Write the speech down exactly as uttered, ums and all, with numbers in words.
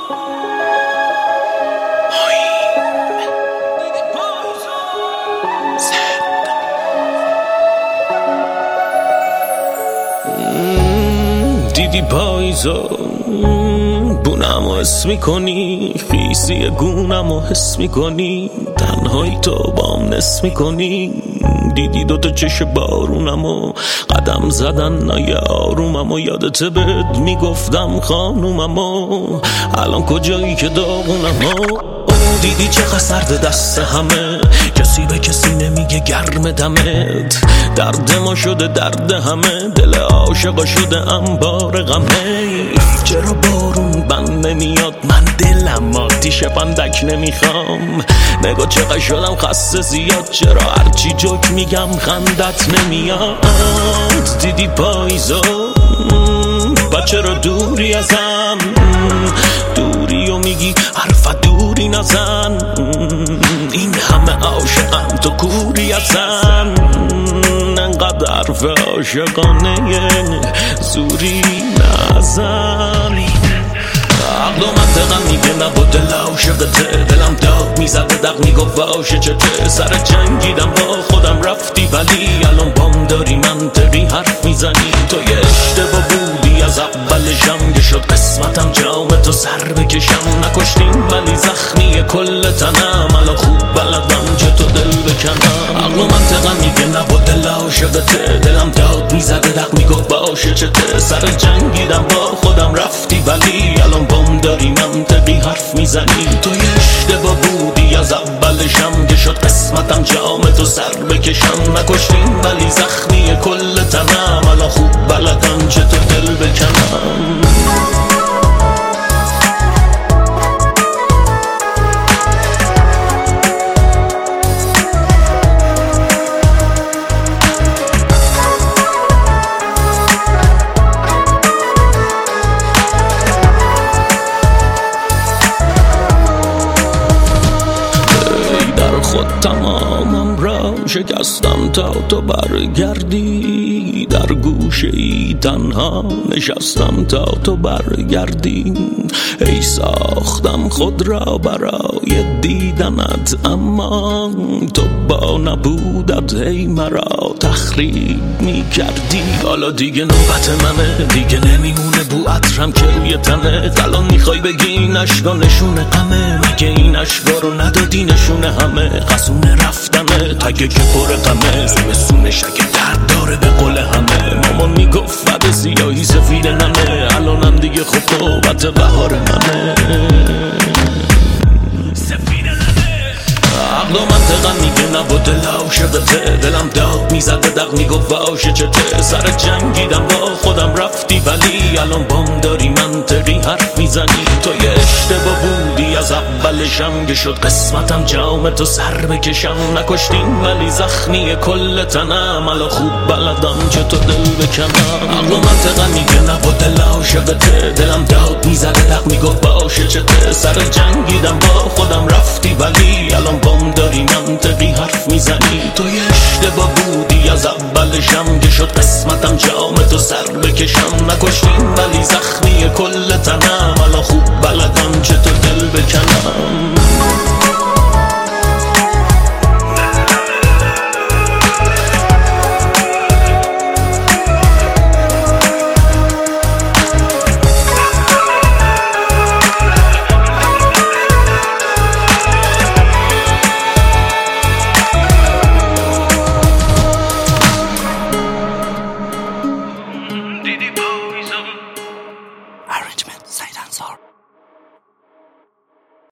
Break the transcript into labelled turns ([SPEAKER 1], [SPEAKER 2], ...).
[SPEAKER 1] دیدی پاییزا بونمو حس میکنی، خیسی گونمو حس میکنی، تنهایی تو بام نس میکنی. دیدی دوتا چش بارونمو قدم زدن نای آروممو، یادت بد میگفتم خانوممو، الان کجایی که داغونمو. دیدی چقدر سرد دست همه، کسی به کسی نمیگه گرم دمت، درد ما شده درد همه، دل عاشقا شده انبار غمه. چرا بارون بند نمیاد، من دلم آتیش پندک نمیخوام، نگاه چقدر شدم خسته زیاد، چرا هرچی جوک میگم خندت نمیاد. دیدی پاییزا و چرا دوری ازم، دوری و میگی حرفت دوری نزن، این همه عاشقم تو کوری ازن، انقدر حرف عاشقانه زوری نزن. عقل و منطقم میگه نبا دل عاشقته، دلم داد میزده دق میگفت واشه چته، سر جنگیدم با خودم رفتی ولی الان بام داری منطقی حرف میزنی. تو یه اشتباه بودی از اولشم، که شد قسمتم جام تو سر بکشم، نکشتیم ولی زخمی کل تنم، الان خوب بلدم چه تو دل بکنم. عقل و منطقم میگه نبا دل عاشقته، دلم داد میزده دق میگفت باشه چته، سر جنگیدم با خودم رفتی ولی الان بام داری منطقی حرف میزنی. تو یه اشتباه بودی از اولشم، که شد قسمتم جام تو سر بکشم، نکشتیم ولی زخمی کل تنم، الان خوب بلدم چه تو دل بکنم. خود تمامم را شکستم تا تو برگردی، در گوشه ای تنها نشستم تا تو برگردی. ای ساختم خود را برای دیدنت، اما تو با نبودت هی مرا تخریب می کردی. حالا دیگه نوبت منه، دیگه نمیمونه بو عطرم که روی تنه، الان میخوای بگی این عشقا نشونه غمه، میگه این عشقا رو ندادی نشونه همه، قصونه رفتنه تگه که پر غمه، زمستونش اگه درد داره به قول همه، مامان میگفت فد سیاهی سفید نمه، الانم دیگه خب نوبت بهار منه. عقل و منطقم میگه نبا دل عاشقته، دلم داد میزده دق میگفت واشه چته، سر جنگیدم با خودم رفتی ولی الان بام داری منطقی حرف میزنی. تو یه اشتباه بودی از اولشم، که شد قسمتم جام تو سر بکشم، نکشتیم ولی زخمی کل تنم، الان خوب بلدم چه تو دل بکنم. عقل و منطقم میگه نبا دل عاشقته، دلم داد میزده دق میگفت واشه چته، سر جنگیدم با خودم رفتی ولی الان بام داری منطقی حرف میزنی. تو یه اشتباه بودی از اولشم، که شد قسمتم جام تو سر بکشم، نکشتیم